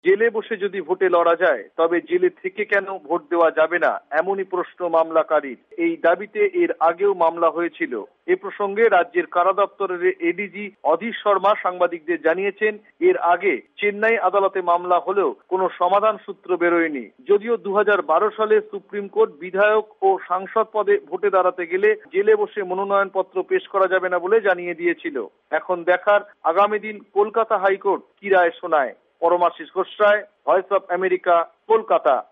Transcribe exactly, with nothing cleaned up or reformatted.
জেলে বসে যদি ভোটে লড়া যায় তবে জেলে থেকে কেন ভোট দেওয়া যাবে না, এমনই প্রশ্ন মামলাকারীর। এই দাবিতে এর আগেও মামলা হয়েছিল। এ প্রসঙ্গে রাজ্যের কারা দপ্তরের এডিজি অধীর শর্মা সাংবাদিকদের জানিয়েছেন, এর আগে চেন্নাই আদালতে মামলা হলেও কোনো সমাধান সূত্র বেরোয়নি। যদিও দু হাজার বারো সালে সুপ্রিম কোর্ট বিধায়ক ও সাংসদ পদে ভোটে দাঁড়াতে গেলে জেলে বসে মনোনয়নপত্র পেশ করা যাবে না বলে জানিয়ে দিয়েছিল। এখন দেখার আগামী দিন কলকাতা হাইকোর্ট কি রায় শোনায়। Paramashis Ghosh Roy, voice of America, Kolkata.